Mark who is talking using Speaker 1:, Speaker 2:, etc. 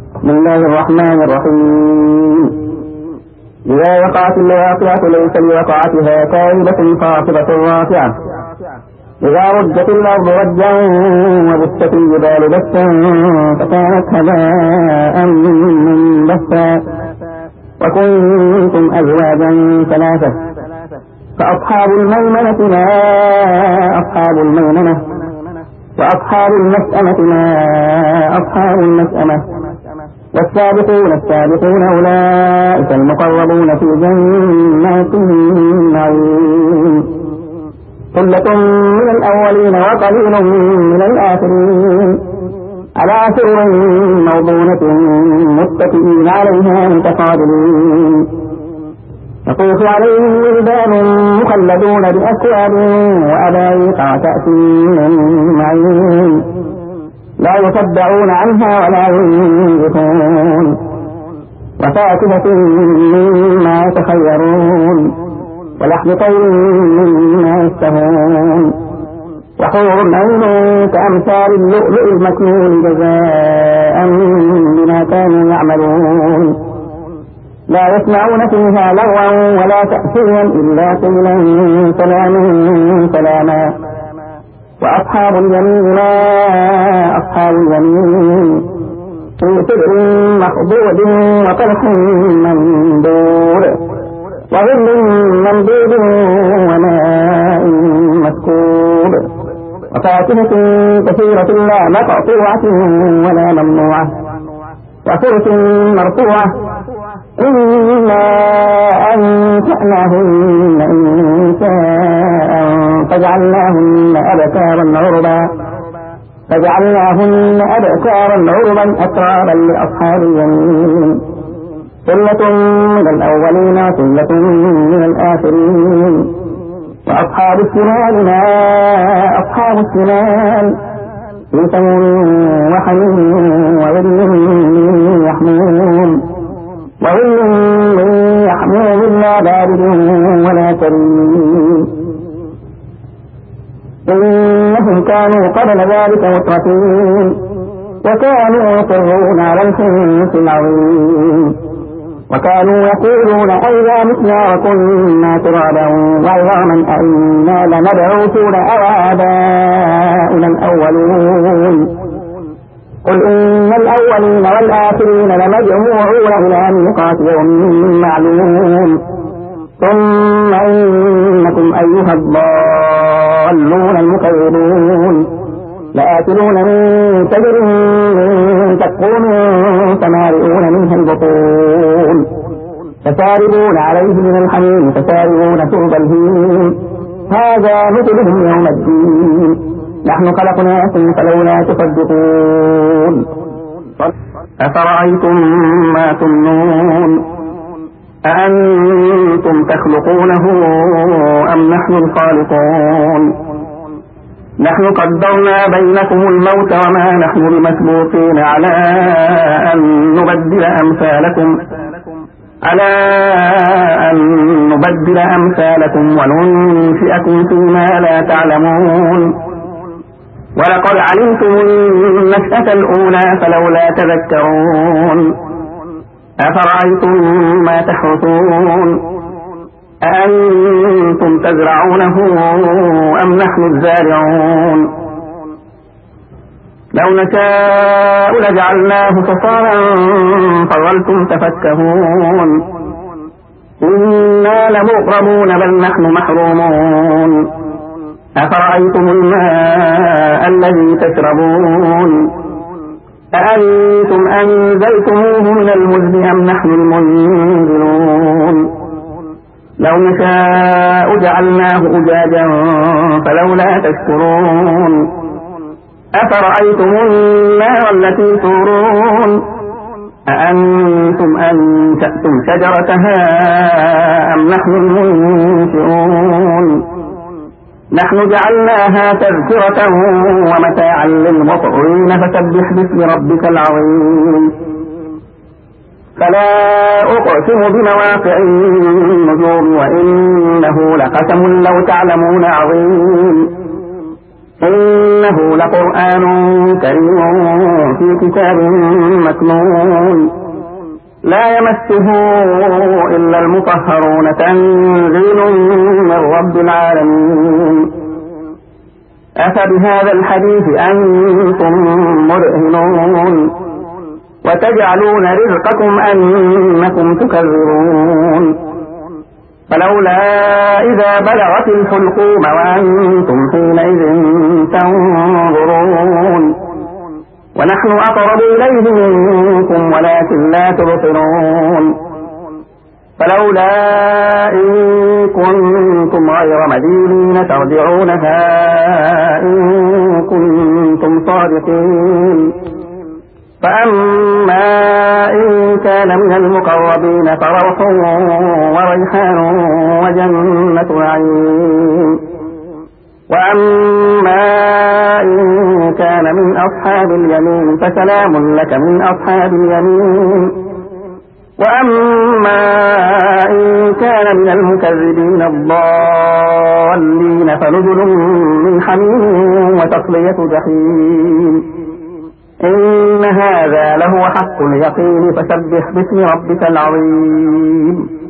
Speaker 1: بسم الله الرحمن الرحيم. إذا وقعت الواقعة ليس لوقعتها كاذبة خافضة رافعة إذا رجت الأرض رجا وبست الجبال بسا فكانت هباء منبثا وكنتم أزواجا ثلاثة فأصحاب الميمنة ما أصحاب الميمنة وأصحاب المشأمة ما أصحاب المشأمة والسابقون السابقون أولئك المقربون في جنات النعيم ثلة من الأولين وقليل من الآخرين على سرر موضونة متكئين عليها متقابلين يطوف عليهم ولدان مخلدون بأكواب وأباريق وكأس من معين لا يصدعون عنها ولا ينزفون وفاكهة مما يتخيرون ولحم طير مما يشتهون وحور عين كأمثال اللؤلؤ المكنون جزاء بما كانوا يعملون لا يسمعون فيها لغوا ولا تأثيما إلا قيلا سلاما سلاما وأصحاب اليمين ما أصحاب اليمين في سدر مخضود وطلح منضود وظل ممدود وماء مسكوب وفاكهة كثيرة لا مقطوعة ولا ممنوعة وفرش مرفوعة إنا أنشأناهن إنشاء فجعلناهن أبكارا عربا أترابا لأصحاب اليمين ثلة من الأولين وثلة من الآخرين وأصحاب الشمال ما أصحاب الشمال في سموم وحميم وظل من يحموم لا بارد ولا كريم إنهم كانوا قبل ذلك مترفين وكانوا يصرون على الحنث العظيم وكانوا يقولون أئذا متنا وكنا ترابا وعظاما أئنا لمبعوثون أو آباؤنا الأولون قل إن الأولين والآخرين لمجموعون إلى ميقات يوم معلوم ثم إنكم أيها الضالون المكذبون لآكلون من شجر من زقوم فمالئون منها البطون فشاربون عليه من الحميم فشاربون شرب الهيم هذا مثلهم يوم الدين نحن خلقناكم فلولا تصدقون أفرأيتم ما تمنون أأنتم تخلقونه أم نحن الخالقون نحن قدرنا بينكم الموت وما نحن بمسبوقين على أن نبدل أمثالكم وننشئكم فيما لا تعلمون ولقد علمتم النشأة الأولى فلولا تذكرون أفرأيتم ما تحرثون أأنتم تزرعونه أم نحن الزارعون لو نشاء لجعلناه حصاما فظلتم تفكهون إنا لمغرمون بل نحن محرومون أفرأيتم الماء الذي تشربون أأنتم أنزلتموه من المزن أم نحن المنزلون لو نشاء جعلناه أجاجا فلولا تشكرون أفرأيتم النار التي تورون أأنتم أنشأتم شجرتها أم نحن المنشئون نحن جعلناها تذكرة ومتاعا للمطوين فسبح باسم ربك العظيم فلا أقسم بمواقع النجوم وإنه لقسم لو تعلمون عظيم إنه لقرآن كريم في كتاب مكنون لا يمسه إلا المطهرون تنزيل من رب العالمين أفبهذا الحديث أنتم مدهنون وتجعلون رزقكم أنكم تكذبون فلولا إذا بلغت الحلقوم وأنتم حينئذ تنظرون ونحن أقرب إليه منكم ولكن لا تبصرون فلولا إن كنتم غير مدينين ترجعونها إن كنتم صادقين فأما إن كان من المقربين فروح وريحان وجنة نعيم وأما إن كان من أصحاب اليمين فسلام لك من أصحاب اليمين وأما إن كان من المكذبين الضالين فنزل من حميم وتصلية جحيم إن هذا لهو حق اليقين فسبح باسم ربك العظيم